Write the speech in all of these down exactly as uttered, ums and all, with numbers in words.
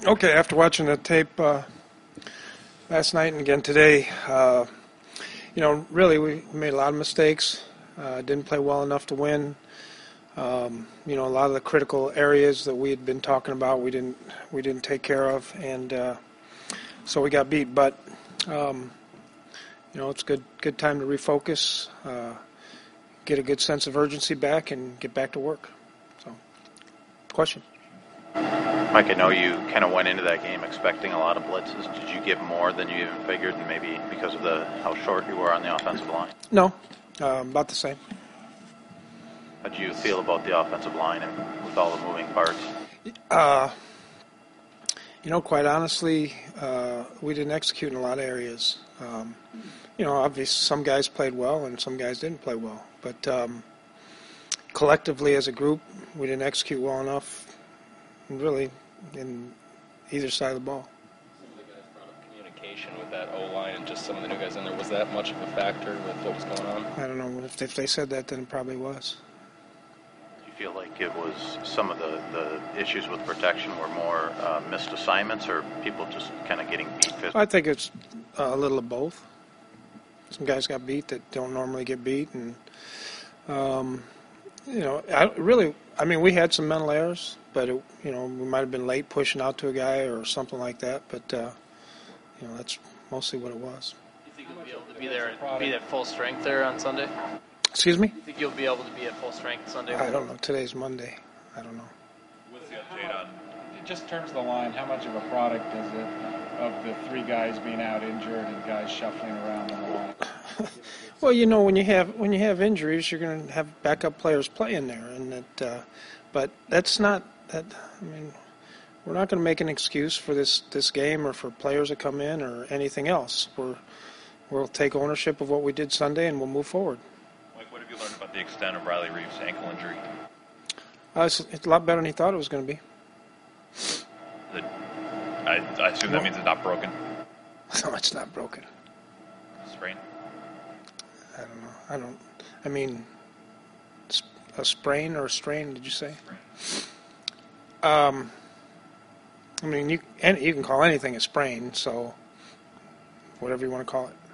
Okay, after watching the tape uh, last night and again today, uh, you know, really we made a lot of mistakes. Uh, didn't play well enough to win. Um, you know, a lot of the critical areas that we had been talking about, we didn't we didn't take care of, and uh, so we got beat. But um, you know, it's good good time to refocus, uh, get a good sense of urgency back, and get back to work. So, question. Mike, I know you kind of went into that game expecting a lot of blitzes. Did you get more than you even figured, and maybe because of the how short you were on the offensive line? No, uh, about the same. How do you feel about the offensive line and with all the moving parts? Uh, you know, quite honestly, uh, we didn't execute in a lot of areas. Um, you know, obviously some guys played well and some guys didn't play well. But um, collectively as a group, we didn't execute well enough, really, in either side of the ball. Some of the guys brought up communication with that O-line and just some of the new guys in there. Was that much of a factor with what was going on? I don't know. If, if they said that, then it probably was. Feel like it was some of the, the issues with protection were more uh, missed assignments or people just kind of getting beat physically? I think it's a little of both. Some guys got beat that don't normally get beat, and um, you know, I really, I mean, we had some mental errors, but it, you know, we might have been late pushing out to a guy or something like that. But uh, you know, that's mostly what it was. You think you'll be able to be there, be at full strength there on Sunday? Excuse me? You think you'll be able to be at full strength Sunday? I don't know. Today's Monday. I don't know. What's the update on, just in terms of the line, how much of a product is it of the three guys being out injured and guys shuffling around on the line? Well, you know, when you have when you have injuries, you're going to have backup players playing there, and that. Uh, but that's not that. I mean, we're not going to make an excuse for this this game or for players to come in or anything else. We're we'll take ownership of what we did Sunday, and we'll move forward. What have you learned about the extent of Riley Reeves' ankle injury? Uh, it's, it's a lot better than he thought it was going to be. The, I, I assume that means it's not broken? No, it's not broken. Sprain? I don't know. I don't. I mean, a sprain or a strain? Did you say? Sprain. Um. I mean, you and you can call anything a sprain, so whatever you want to call it.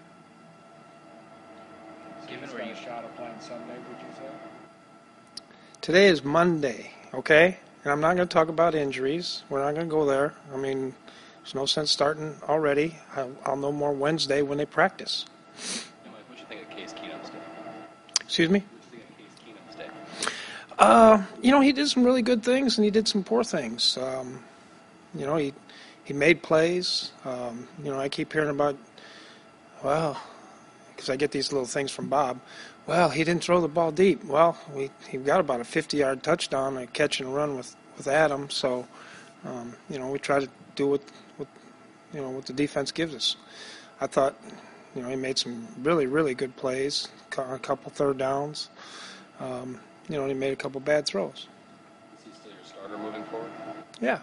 Given where you shot at playing Sunday, would you say? Today is Monday, okay? And I'm not going to talk about injuries. We're not going to go there. I mean, there's no sense starting already. I'll, I'll know more Wednesday when they practice. Yeah, Mike, what do you think of Case Keenum's day? Excuse me? What do you think of Case Keenum's day? Uh, you know, he did some really good things and he did some poor things. Um, you know, he he made plays. Um, you know, I keep hearing about, well, because I get these little things from Bob. Well, he didn't throw the ball deep. Well, we he got about a fifty-yard touchdown, a catch and run with, with Adam. So, um, you know, we try to do what, what you know what the defense gives us. I thought, you know, he made some really really good plays, a couple third downs. Um, you know, he made a couple bad throws. Is he still your starter moving forward? Yeah.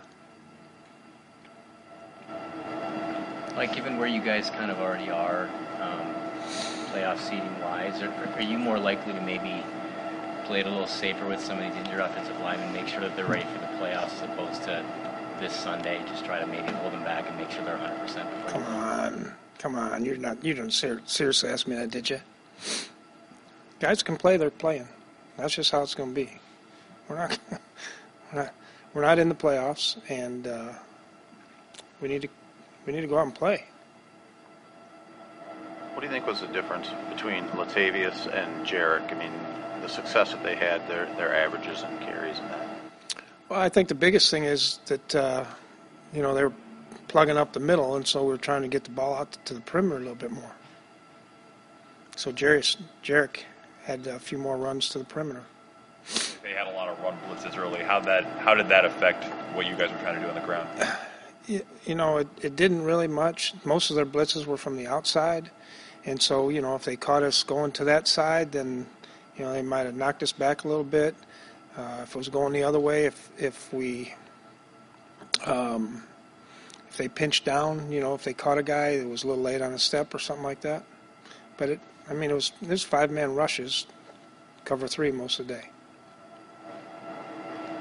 Like, given where you guys kind of already are, um, playoff seeding wise, are, are you more likely to maybe play it a little safer with some of these injured offensive linemen, make sure that they're ready for the playoffs as opposed to this Sunday, just try to maybe hold them back and make sure they're one hundred percent before? Come on, come on. You're not. You didn't ser- seriously ask me that, did you? Guys can play. They're playing. That's just how it's going to be. We're not. We're not. We're not in the playoffs, and uh, we need to. We need to go out and play. What do you think was the difference between Latavius and Jarek? I mean, the success that they had, their their averages and carries and that. Well, I think the biggest thing is that, uh, you know, they're plugging up the middle, and so we're trying to get the ball out to the perimeter a little bit more. So Jarek, Jarek had a few more runs to the perimeter. They had a lot of run blitzes early. How that? How did that affect what you guys were trying to do on the ground? You, you know, it, it didn't really much. Most of their blitzes were from the outside. And so, you know, if they caught us going to that side, then, you know, they might have knocked us back a little bit. Uh, if it was going the other way, if if we, um, if they pinched down, you know, if they caught a guy that was a little late on a step or something like that. But it, I mean, it was it was five-man rushes, cover three most of the day.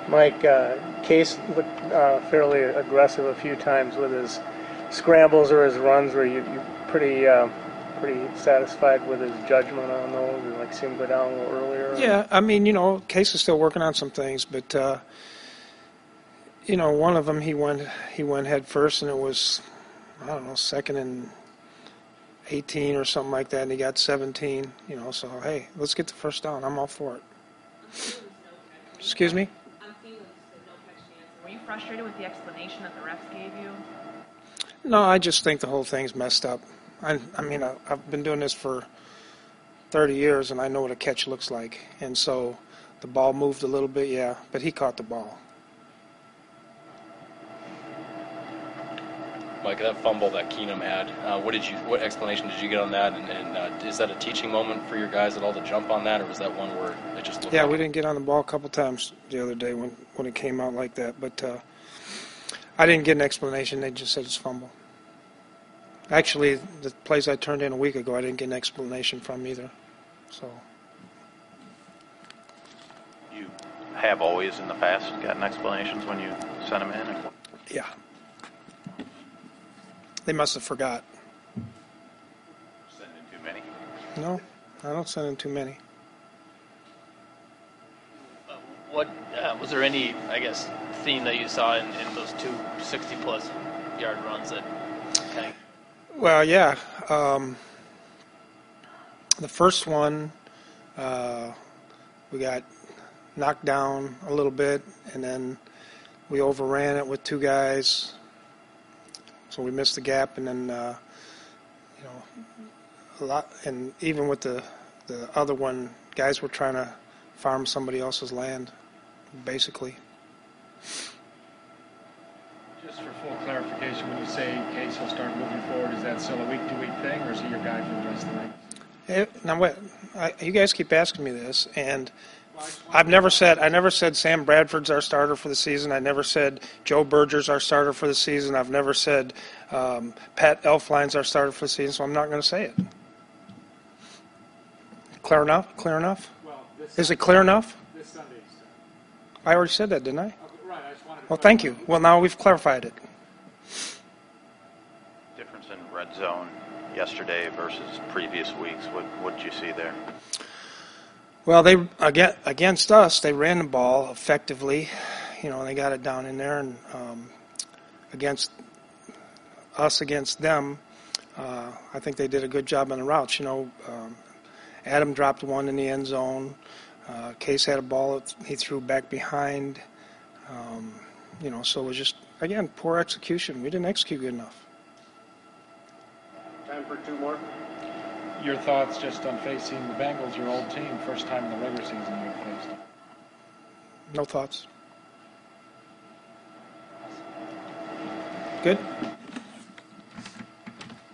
Mike, uh, Case looked uh, fairly aggressive a few times with his scrambles or his runs. Were you, you pretty uh, pretty satisfied with his judgment on those? You like see him go down a little earlier? Yeah, I mean, you know, Case is still working on some things, but uh, you know, one of them he went he went head first, and it was I don't know second and eighteen or something like that, and he got seventeen. You know, so hey, let's get the first down. I'm all for it. Excuse me? Were you frustrated with the explanation that the refs gave you? No, I just think the whole thing's messed up. I, I mean, I, I've been doing this for thirty years, and I know what a catch looks like. And so the ball moved a little bit, yeah, but he caught the ball. Mike, that fumble that Keenum had, uh, what did you? What explanation did you get on that? And, and uh, is that a teaching moment for your guys at all to jump on that, or was that one where it just looked Yeah, like we it? didn't get on the ball a couple times the other day when, when it came out like that. But uh, I didn't get an explanation. They just said it's fumble. Actually, the plays I turned in a week ago, I didn't get an explanation from either. So You have always in the past gotten explanations when you sent them in? yeah, they must have forgot. Sending too many? No, I don't send in too many. Uh, what uh, was there any, I guess, theme that you saw in, in those two sixty-plus yard runs that kind of? Well, yeah. Um, the first one, uh, we got knocked down a little bit, and then we overran it with two guys, so we missed the gap. And then, uh, you know, a lot. And even with the the other one, guys were trying to farm somebody else's land, basically. Just for full clarification, when you say Case will start moving forward, is that still a week-to-week thing, or is he your guy for the rest of the week? Eh, Now, what? I, you guys keep asking me this, and I've never said I never said Sam Bradford's our starter for the season. I never said Joe Berger's our starter for the season. I've never said um, Pat Elflein's our starter for the season. So I'm not going to say it. Clear enough? Clear enough? Well, this Is it clear enough? This Sunday. I already said that, didn't I? Okay, right. I just wanted to Well, thank you. Well, now we've clarified it. Difference in red zone yesterday versus previous weeks. What what did you see there? Well, they again against us, they ran the ball effectively. You know, they got it down in there, and um, against us, against them, uh, I think they did a good job on the routes. You know, um, Adam dropped one in the end zone. Uh, Case had a ball that he threw back behind. Um, you know, so it was just again poor execution. We didn't execute good enough. Time for two more. Your thoughts just on facing the Bengals, your old team, first time in the regular season you've faced them. No thoughts. Good.